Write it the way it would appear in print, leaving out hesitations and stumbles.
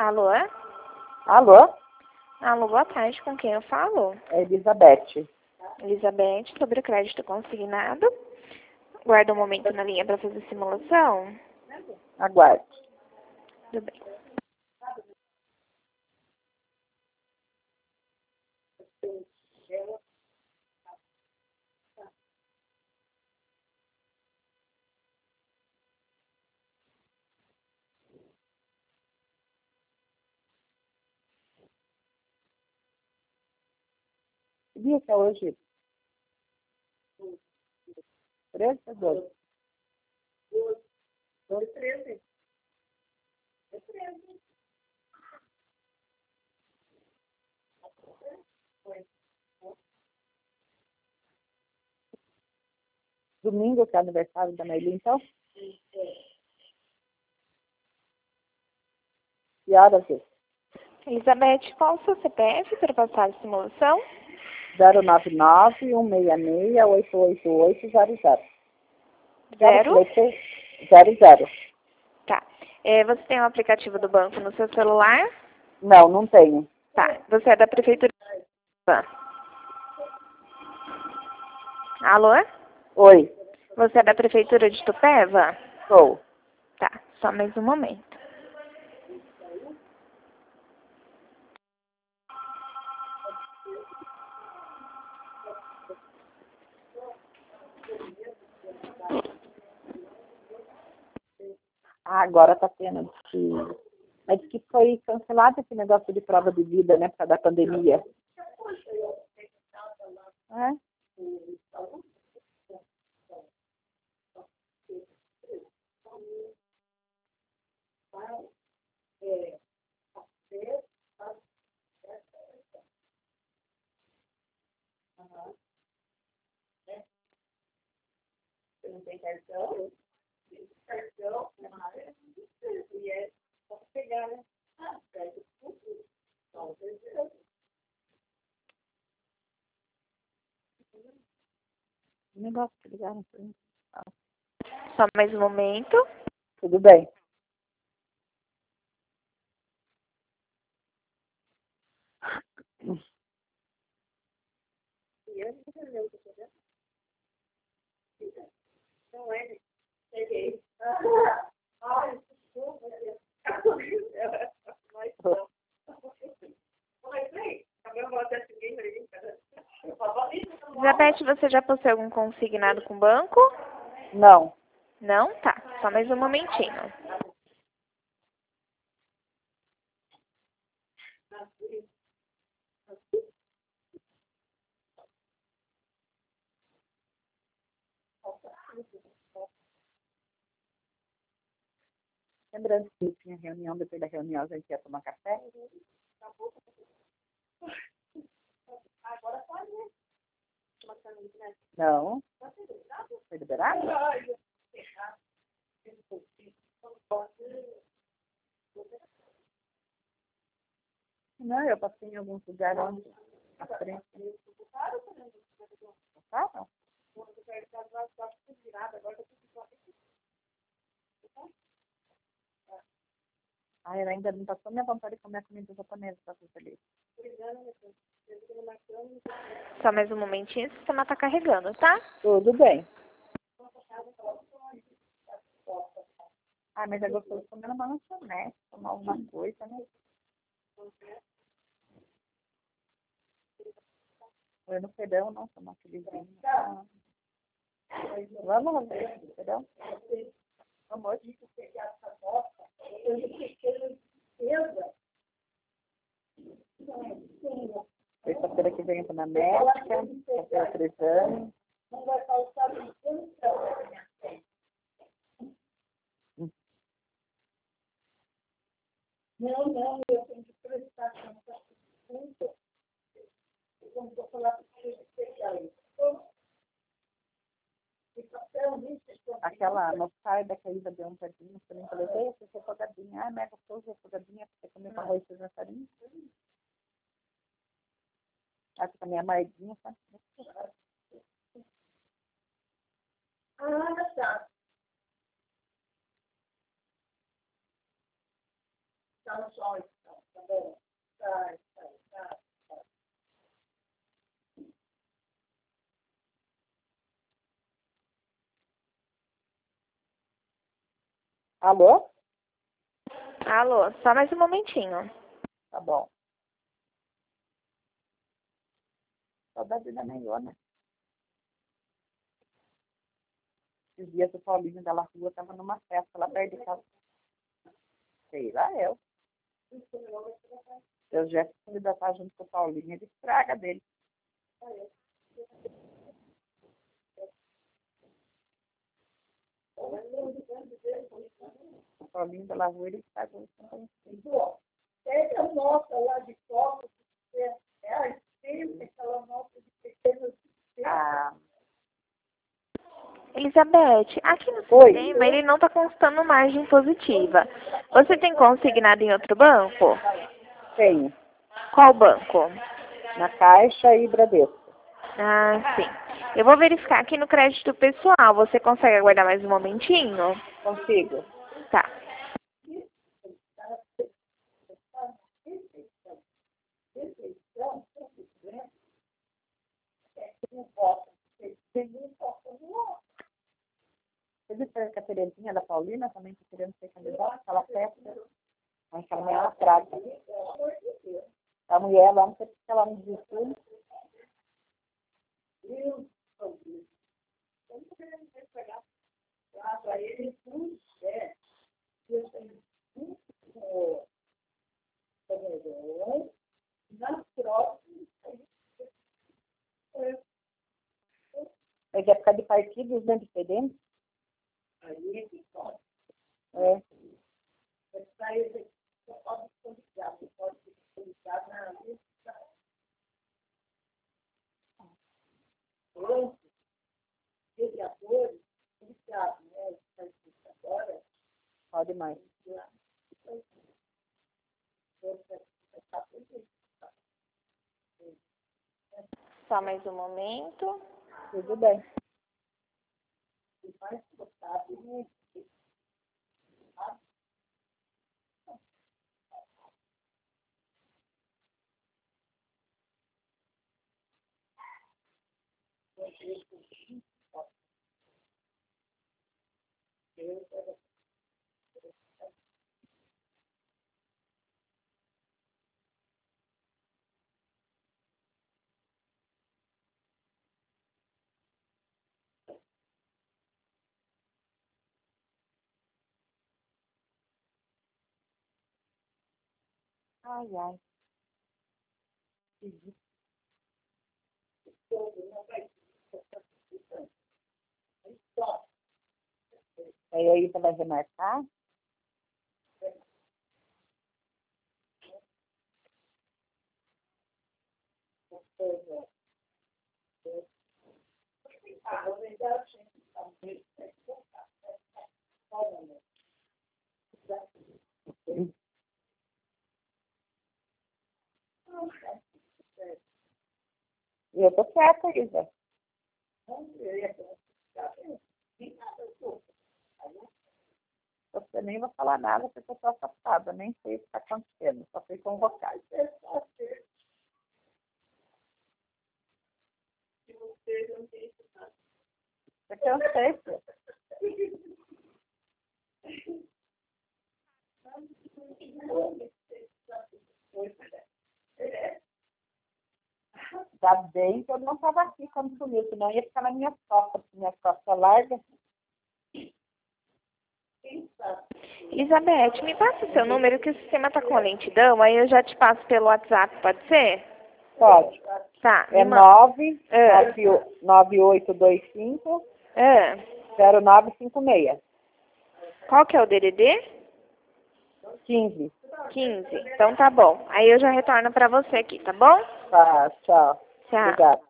Alô? Alô? Alô, boa tarde. Com quem eu falo? É Elizabeth. Elizabeth, sobre o crédito consignado. Guarda um momento na linha para fazer simulação. Aguarde. Tudo bem. Que dia que é hoje? 13 ou 12? 13. Domingo, que é aniversário da Meili, então? Que horas é? Elizabeth, qual o seu CPF para passar a simulação? 099-166-888-00. Zero? 00. Tá. Você tem o aplicativo do banco no seu celular? Não, não tenho. Tá. Você é da prefeitura? Alô? Oi, Você é da prefeitura de Tupéva? sou. Tá. Só mais um momento. Ah, agora tá tendo. Mas que foi cancelado esse negócio de prova de vida, né, por causa da pandemia. É? Você não tem cartão? Cartão? E é só pegar, né? Pega tudo. O negócio que ligaram pra mim. Só mais um momento. Tudo bem. Não é, peguei. Ai, desculpa. Elizabeth, você já possui algum consignado com o banco? Não. Não? Tá. Só mais um momentinho. Lembrando que tinha reunião, depois da reunião a gente ia tomar café. Não. Foi liberado? Não, eu passei em alguns lugares onde a frente. Passaram? Ah, ela ainda não passou minha vontade de comer comida japonesa, pra ser feliz. Só mais um momentinho, o sistema tá carregando, tá? Tudo bem. Ah, mas é gostoso comer numa lanchonete, tomar alguma coisa, né? Foi no Pedrão, não, tomar aquele vinho. Ah. Vamos ver, Pedrão? Amor, terça-feira que vem eu tô na médica, fazer outro exame. Não, eu tenho que prestar atenção. Como vou falar para você especialista. Aquela mostarda que a Isa deu um pedacinho, eu também falei, esse é refogadinha. Ah, mega gostoso, refogadinha, pra você comer com arroz e feijão farinha. Ah, fica meio amarguinha, tá? Ah, tá. Tá no sol, Alô? Alô, só mais um momentinho. Tá bom. Saudade da Neiona. Esses dias o Paulinho da Rua estava numa festa lá perto de casa. Sei lá, eu. Se o Jéssica candidatar junto com o Paulinho, ele estraga dele. O Paulinho da Rua, ele estraga o pega a nota lá de copo, é a sempre aquela nota de pequenos. Elizabeth, aqui no Oi. sistema ele não está constando margem positiva. Você tem consignado em outro banco? Tenho. Qual banco? Na Caixa e Bradesco. Ah, sim. Eu vou verificar aqui no crédito pessoal. Você consegue aguardar mais um momentinho? Consigo. Tá. Você disse que a Terezinha da Paulina também está querendo ser candidata, aquela festa. Mas aquela mulher é uma praga. A mulher lá, não sei se ela me disse tudo. Ele quer ficar de partidos dentro do PDM? É. Pode mais. Só mais um momento. Tudo bem. Ai, ai. Aí você vai remarcar? E eu tô certa, Isa. Você nem vai falar nada porque eu tô afastada, nem sei o que está acontecendo, só fui convocada. Porque eu sei, pô. Ainda bem que eu não estava aqui quando sumiu, senão ia ficar na minha costa larga. Elizabeth, me passa o seu número que o sistema está com lentidão, aí eu já te passo pelo WhatsApp, pode ser? Pode. Tá. É 9825 0956. Qual que é o DDD? 15. 15. Então tá bom. Aí eu já retorno para você aqui, tá bom? Tá, tchau. Tchau. Obrigada.